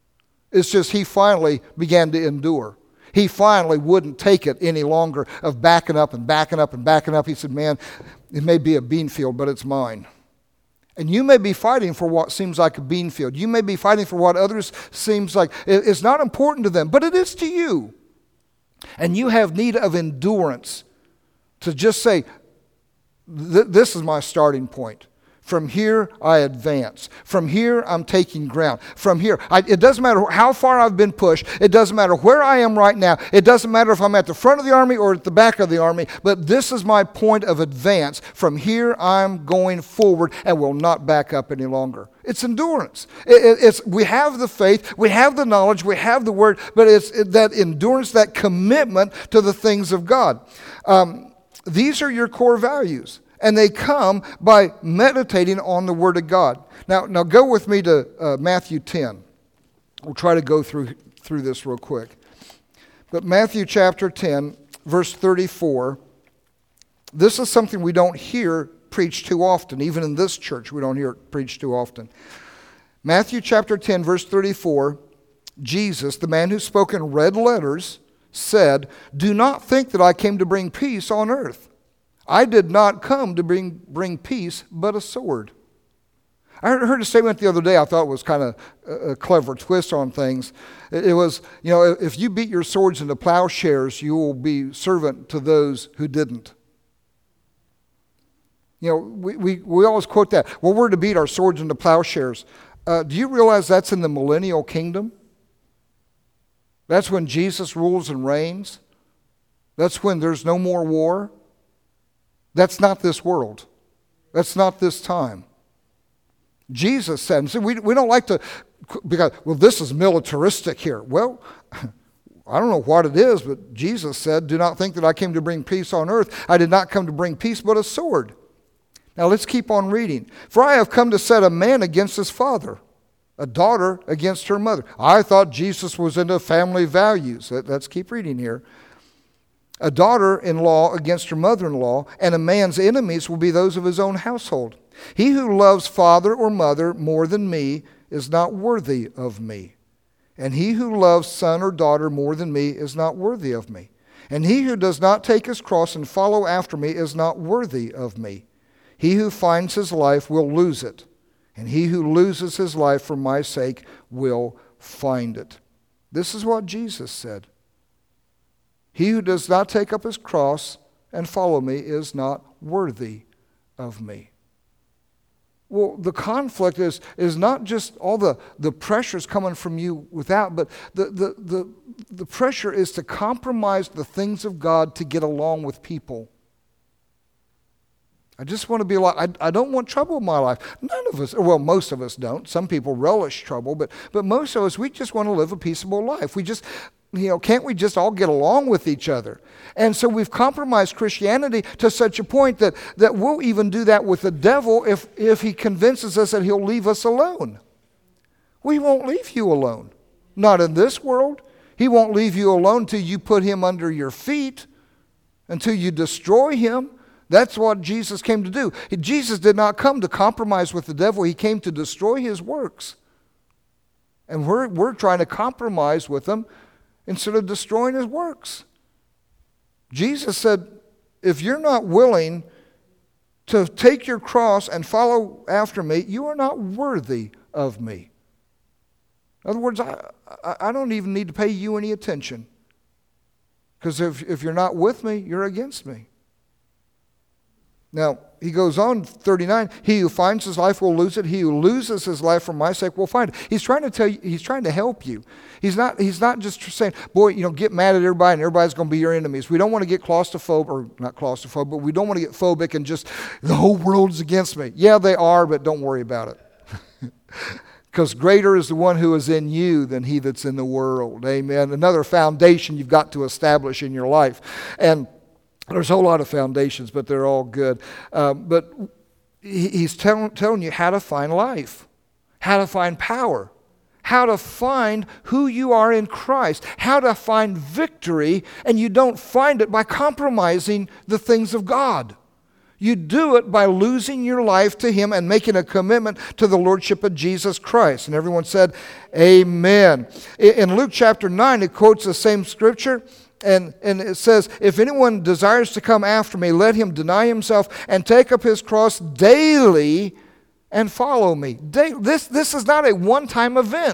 It's just he finally began to endure. He finally wouldn't take it any longer of backing up and backing up and backing up. He said, man, it may be a bean field, but it's mine. And you may be fighting for what seems like a bean field. You may be fighting for what others seems like it's not important to them, but it is to you. And you have need of endurance to just say, this is my starting point. From here, I advance. From here, I'm taking ground. From here, I, it doesn't matter how far I've been pushed. It doesn't matter where I am right now. It doesn't matter if I'm at the front of the army or at the back of the army. But this is my point of advance. From here, I'm going forward and will not back up any longer. It's endurance. It, it, it's we have the faith, we have the knowledge, we have the word, but it's it, that endurance, that commitment to the things of God. Um, these are your core values. And they come by meditating on the Word of God. Now, now go with me to uh, Matthew ten. We'll try to go through, through this real quick. But Matthew chapter ten, verse thirty-four, this is something we don't hear preached too often. Even in this church, we don't hear it preached too often. Matthew chapter ten, verse thirty-four, Jesus, the man who spoke in red letters, said, "Do not think that I came to bring peace on earth. I did not come to bring, bring peace, but a sword." I heard a statement the other day I thought was kind of a clever twist on things. It was, you know, if you beat your swords into plowshares, you will be servant to those who didn't. You know, we, we, we always quote that. Well, we're to beat our swords into plowshares. Uh, do you realize that's in the millennial kingdom? That's when Jesus rules and reigns. That's when there's no more war. That's not this world. That's not this time. Jesus said, and so we, we don't like to, because, well, this is militaristic here. Well, I don't know what it is, but Jesus said, "Do not think that I came to bring peace on earth. I did not come to bring peace, but a sword." Now let's keep on reading. "For I have come to set a man against his father, a daughter against her mother." I thought Jesus was into family values. Let's keep reading here. "A daughter-in-law against her mother-in-law, and a man's enemies will be those of his own household. He who loves father or mother more than me is not worthy of me. And he who loves son or daughter more than me is not worthy of me. And he who does not take his cross and follow after me is not worthy of me. He who finds his life will lose it, and he who loses his life for my sake will find it." This is what Jesus said. "He who does not take up his cross and follow me is not worthy of me." Well, the conflict is, is not just all the, the pressures coming from you without, but the, the, the, the pressure is to compromise the things of God to get along with people. I just want to be like, I, I don't want trouble in my life. None of us, well, most of us don't. Some people relish trouble, but, but most of us, we just want to live a peaceable life. We just, you know, can't we just all get along with each other? And so we've compromised Christianity to such a point that, that we'll even do that with the devil if, if he convinces us that he'll leave us alone. We won't leave you alone. Not in this world. He won't leave you alone until you put him under your feet, until you destroy him. That's what Jesus came to do. Jesus did not come to compromise with the devil. He came to destroy his works. And we're, we're trying to compromise with him instead of destroying his works. Jesus said, if you're not willing to take your cross and follow after me, you are not worthy of me. In other words, I, I don't even need to pay you any attention. Because if, if you're not with me, you're against me. Now, he goes on, thirty-nine, "He who finds his life will lose it. He who loses his life for my sake will find it." He's trying to tell you, he's trying to help you. He's not, he's not just saying, boy, you know, get mad at everybody and everybody's going to be your enemies. We don't want to get claustrophobic, or not claustrophobic, but we don't want to get phobic and just, the whole world's against me. Yeah, they are, but don't worry about it. Because greater is the one who is in you than he that's in the world. Amen. Another foundation you've got to establish in your life. And there's a whole lot of foundations, but they're all good. Um, but he's tell, telling you how to find life, how to find power, how to find who you are in Christ, how to find victory, and you don't find it by compromising the things of God. You do it by losing your life to him and making a commitment to the lordship of Jesus Christ. And everyone said, amen. In Luke chapter nine, it quotes the same scripture. And, and it says, if anyone desires to come after me, let him deny himself and take up his cross daily and follow me. Day, this, this is not a one-time event.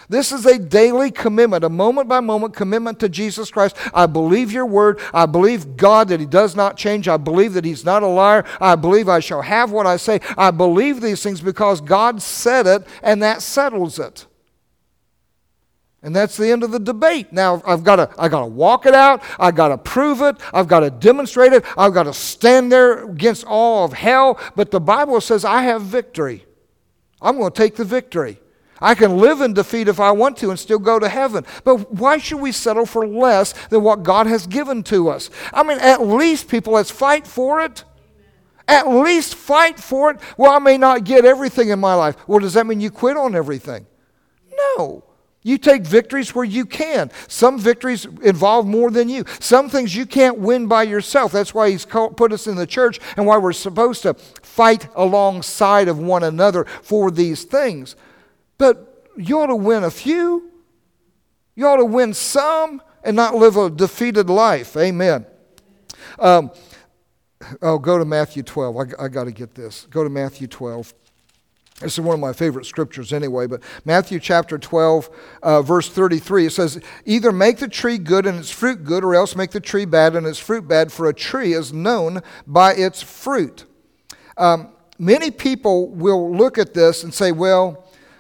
This is a daily commitment, a moment-by-moment commitment to Jesus Christ. I believe your word. I believe, God, that he does not change. I believe that he's not a liar. I believe I shall have what I say. I believe these things because God said it, and that settles it. And that's the end of the debate. Now, I've got to I've got to walk it out. I've got to prove it. I've got to demonstrate it. I've got to stand there against all of hell. But the Bible says I have victory. I'm going to take the victory. I can live in defeat if I want to and still go to heaven. But why should we settle for less than what God has given to us? I mean, at least, people, let's fight for it. At least fight for it. Well, I may not get everything in my life. Well, does that mean you quit on everything? No. You take victories where you can. Some victories involve more than you. Some things you can't win by yourself. That's why he's called, put us in the church and why we're supposed to fight alongside of one another for these things. But you ought to win a few. You ought to win some and not live a defeated life. Amen. Um, oh, go to Matthew twelve. I, I got to get this. Go to Matthew twelve. This is one of my favorite scriptures anyway, but Matthew chapter twelve, uh, verse thirty-three, it says, either make the tree good and its fruit good, or else make the tree bad and its fruit bad, for a tree is known by its fruit. Um, many people will look at this and say, well,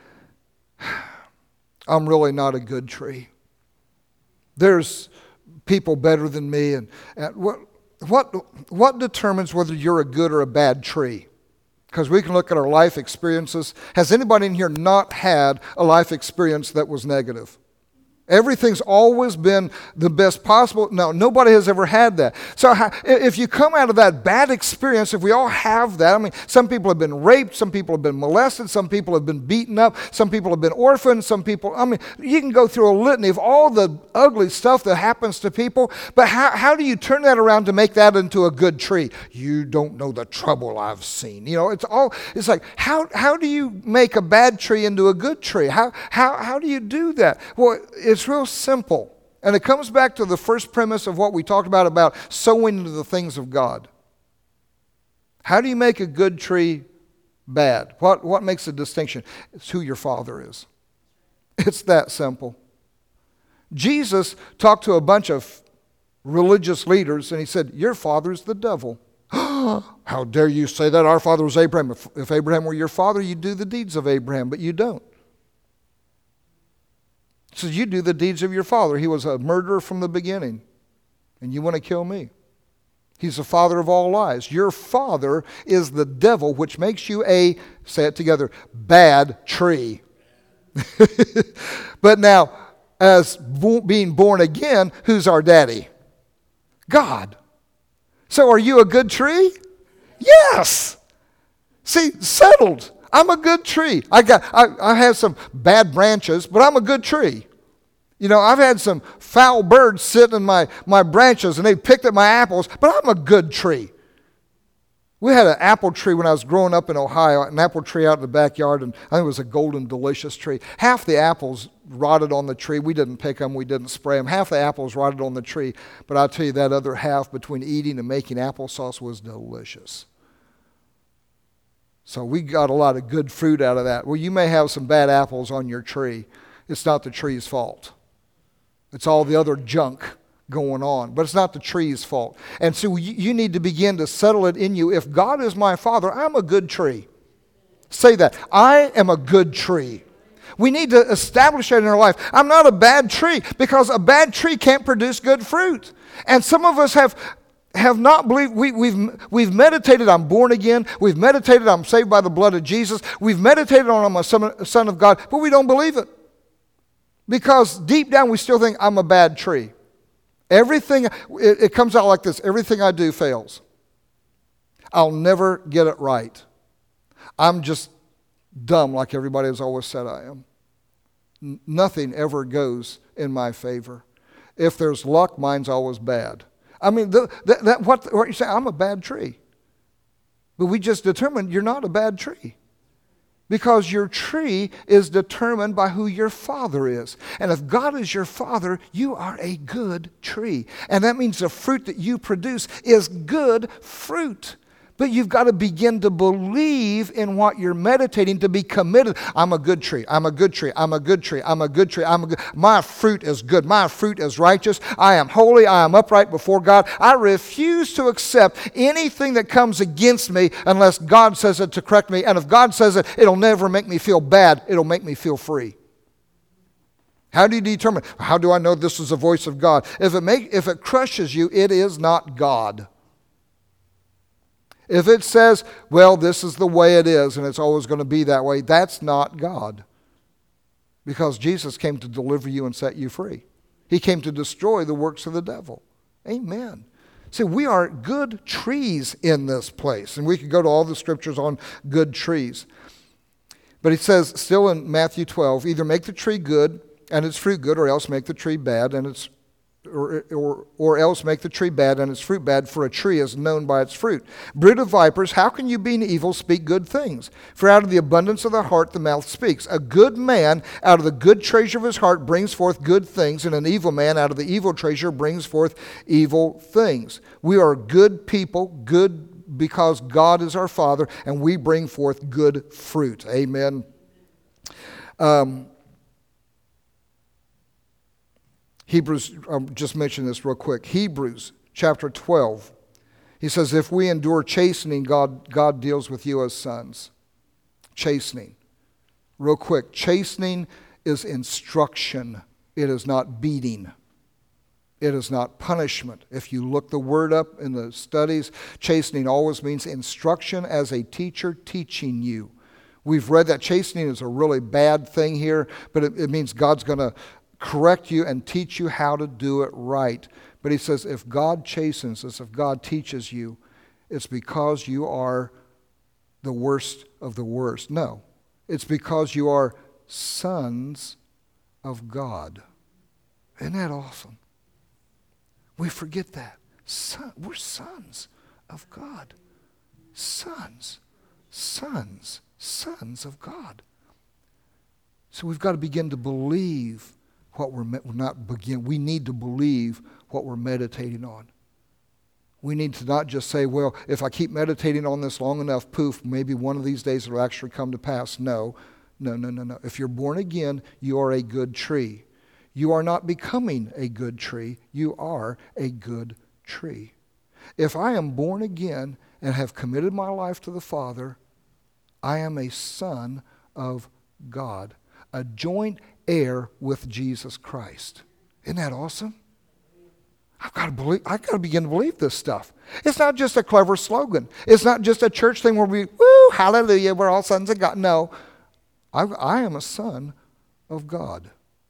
I'm really not a good tree. There's people better than me. And, and what, what, what determines whether you're a good or a bad tree? Because we can look at our life experiences. Has anybody in here not had a life experience that was negative? Everything's always been the best possible. No, nobody has ever had that. So how, if you come out of that bad experience, if we all have that, I mean, some people have been raped, some people have been molested, some people have been beaten up, some people have been orphaned, some people, I mean, you can go through a litany of all the ugly stuff that happens to people, but how, how do you turn that around to make that into a good tree? You don't know the trouble I've seen. You know, it's all, it's like, how, how do you make a bad tree into a good tree? How, how, how do you do that? Well, it's It's real simple. And it comes back to the first premise of what we talked about, about sowing into the things of God. How do you make a good tree bad? What, what makes a distinction? It's who your father is. It's that simple. Jesus talked to a bunch of religious leaders and he said, your father's the devil. How dare you say that? Our father was Abraham. If, if Abraham were your father, you'd do the deeds of Abraham, but you don't. So you do the deeds of your father. He was a murderer from the beginning, and you want to kill me. He's the father of all lies. Your father is the devil, which makes you a, say it together, bad tree. But now, as bo- being born again, who's our daddy? God. So are you a good tree? Yes. See, settled. I'm a good tree. I got. I, I have some bad branches, but I'm a good tree. You know, I've had some foul birds sitting in my, my branches, and they picked at my apples, but I'm a good tree. We had an apple tree when I was growing up in Ohio, an apple tree out in the backyard, and I think it was a golden delicious tree. Half the apples rotted on the tree. We didn't pick them. We didn't spray them. Half the apples rotted on the tree, but I'll tell you, that other half between eating and making applesauce was delicious. So we got a lot of good fruit out of that. Well, you may have some bad apples on your tree. It's not the tree's fault. It's all the other junk going on. But it's not the tree's fault. And so you, you need to begin to settle it in you. If God is my father, I'm a good tree. Say that. I am a good tree. We need to establish that in our life. I'm not a bad tree, because a bad tree can't produce good fruit. And some of us have... have not believed, we, we've, we've meditated, I'm born again. We've meditated, I'm saved by the blood of Jesus. We've meditated on I'm a son, son of God, but we don't believe it. Because deep down we still think I'm a bad tree. Everything, it, it comes out like this, everything I do fails. I'll never get it right. I'm just dumb like everybody has always said I am. N- nothing ever goes in my favor. If there's luck, mine's always bad. I mean, the, that, that, what, what you say, I'm a bad tree. But we just determined you're not a bad tree. Because your tree is determined by who your father is. And if God is your father, you are a good tree. And that means the fruit that you produce is good fruit. But you've got to begin to believe in what you're meditating, to be committed. I'm a good tree. I'm a good tree. I'm a good tree. I'm a good tree. I'm a good. My fruit is good. My fruit is righteous. I am holy. I am upright before God. I refuse to accept anything that comes against me unless God says it to correct me. And if God says it, it'll never make me feel bad. It'll make me feel free. How do you determine? How do I know this is the voice of God? If it make, if it crushes you, it is not God. If it says, well, this is the way it is and it's always going to be that way, that's not God. Because Jesus came to deliver you and set you free. He came to destroy the works of the devil. Amen. See, we are good trees in this place. And we could go to all the scriptures on good trees. But he says, still in Matthew twelve, either make the tree good and its fruit good, or else make the tree bad and its Or, or, or else make the tree bad and its fruit bad, for a tree is known by its fruit. Brood of vipers, how can you being evil speak good things? For out of the abundance of the heart the mouth speaks. A good man out of the good treasure of his heart brings forth good things, and an evil man out of the evil treasure brings forth evil things. We are good people, good because God is our Father, and we bring forth good fruit. Amen. Um, Hebrews, I'll just mention this real quick. Hebrews chapter twelve. He says, if we endure chastening, God, God deals with you as sons. Chastening. Real quick. Chastening is instruction. It is not beating. It is not punishment. If you look the word up in the studies, chastening always means instruction as a teacher teaching you. We've read that chastening is a really bad thing here, but it, it means God's going to correct you and teach you how to do it right. But he says if God chastens us, if God teaches you, it's because you are the worst of the worst. No, it's because you are sons of God. Isn't that awesome? We forget that. Son, we're sons of God. Sons, sons, sons of God. So we've got to begin to believe what we're, we're not begin. We need to believe what we're meditating on. We need to not just say, well, if I keep meditating on this long enough, poof, maybe one of these days it'll actually come to pass. No, no, no, no, no. If you're born again, you are a good tree. You are not becoming a good tree. You are a good tree. If I am born again and have committed my life to the Father, I am a son of God, a joint heir with Jesus Christ. Isn't that awesome? I've got to believe. I've got to begin to believe this stuff. It's not just a clever slogan. It's not just a church thing where we, woo, hallelujah, we're all sons of God. No, I, I am a son of God.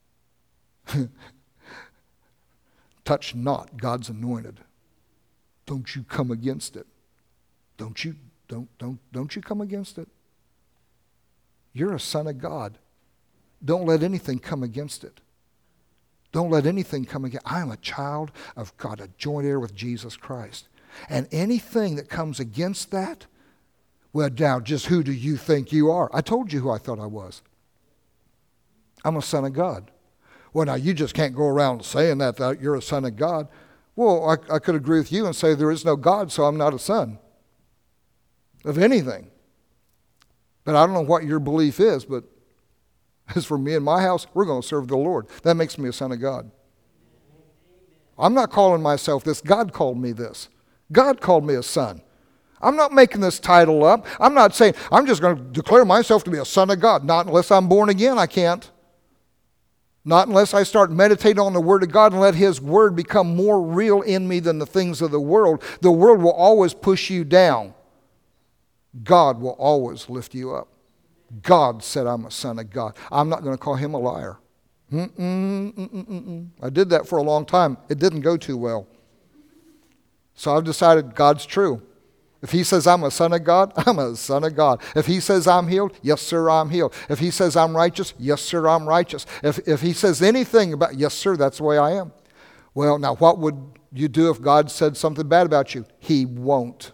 Touch not God's anointed. Don't you come against it. Don't you, don't, don't, don't you come against it. You're a son of God. Don't let anything come against it. Don't let anything come against it. I am a child of God, a joint heir with Jesus Christ. And anything that comes against that, well, now, just who do you think you are? I told you who I thought I was. I'm a son of God. Well, now, you just can't go around saying that, that you're a son of God. Well, I, I could agree with you and say there is no God, so I'm not a son of anything. But I don't know what your belief is, but as for me and my house, we're going to serve the Lord. That makes me a son of God. I'm not calling myself this. God called me this. God called me a son. I'm not making this title up. I'm not saying, I'm just going to declare myself to be a son of God. Not unless I'm born again, I can't. Not unless I start meditating on the Word of God and let His Word become more real in me than the things of the world. The world will always push you down. God will always lift you up. God said I'm a son of God. I'm not going to call Him a liar. Mm-mm, mm-mm, mm-mm. I did that for a long time. It didn't go too well. So I've decided God's true. If He says I'm a son of God, I'm a son of God. If He says I'm healed, yes, sir, I'm healed. If He says I'm righteous, yes, sir, I'm righteous. If, if He says anything about, yes, sir, that's the way I am. Well, now what would you do if God said something bad about you? He won't.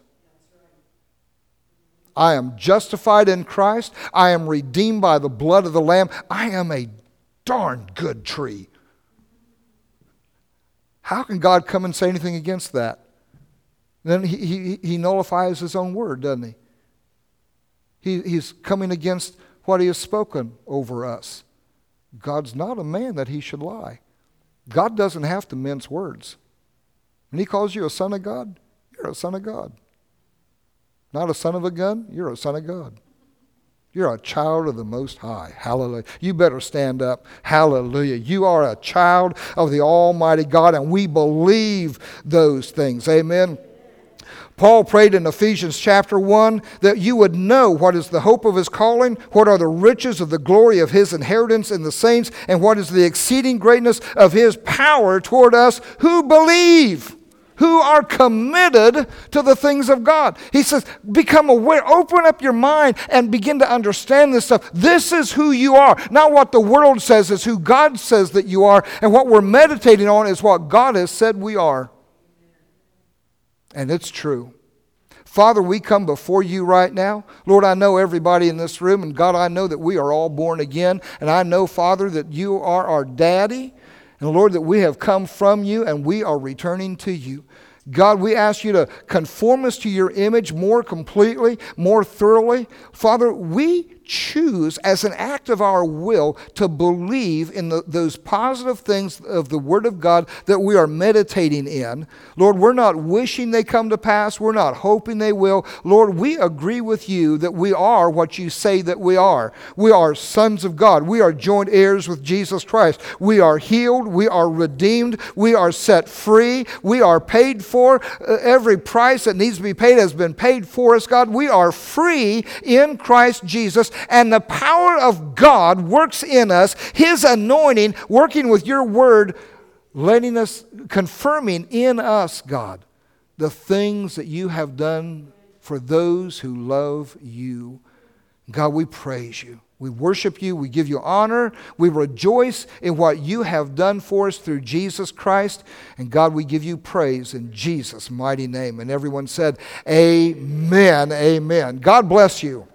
I am justified in Christ. I am redeemed by the blood of the Lamb. I am a darn good tree. How can God come and say anything against that? then he, he, he nullifies his own word, doesn't he? he? He's coming against what he has spoken over us. God's not a man that he should lie. God doesn't have to mince words. When he calls you a son of God, you're a son of God. Not a son of a gun, you're a son of God. You're a child of the Most High. Hallelujah. You better stand up. Hallelujah. You are a child of the Almighty God, and we believe those things. Amen. Paul prayed in Ephesians chapter one that you would know what is the hope of his calling, what are the riches of the glory of his inheritance in the saints, and what is the exceeding greatness of his power toward us who believe, who are committed to the things of God. He says, become aware, open up your mind and begin to understand this stuff. This is who you are. Not what the world says is who God says that you are, and what we're meditating on is what God has said we are. And it's true. Father, we come before you right now. Lord, I know everybody in this room, and God, I know that we are all born again, and I know, Father, that you are our daddy, and Lord, that we have come from you, and we are returning to you. God, we ask you to conform us to your image more completely, more thoroughly. Father, we choose as an act of our will to believe in the, those positive things of the Word of God that we are meditating in. Lord, we're not wishing they come to pass. We're not hoping they will. Lord, we agree with you that we are what you say that we are. We are sons of God. We are joint heirs with Jesus Christ. We are healed. We are redeemed. We are set free. We are paid for. Uh, every price that needs to be paid has been paid for us, God. We are free in Christ Jesus. And the power of God works in us, his anointing working with your word, letting us, confirming in us, God, the things that you have done for those who love you. God, we praise you. We worship you. We give you honor. We rejoice in what you have done for us through Jesus Christ. And God, we give you praise in Jesus' mighty name. And everyone said, amen, amen. God bless you.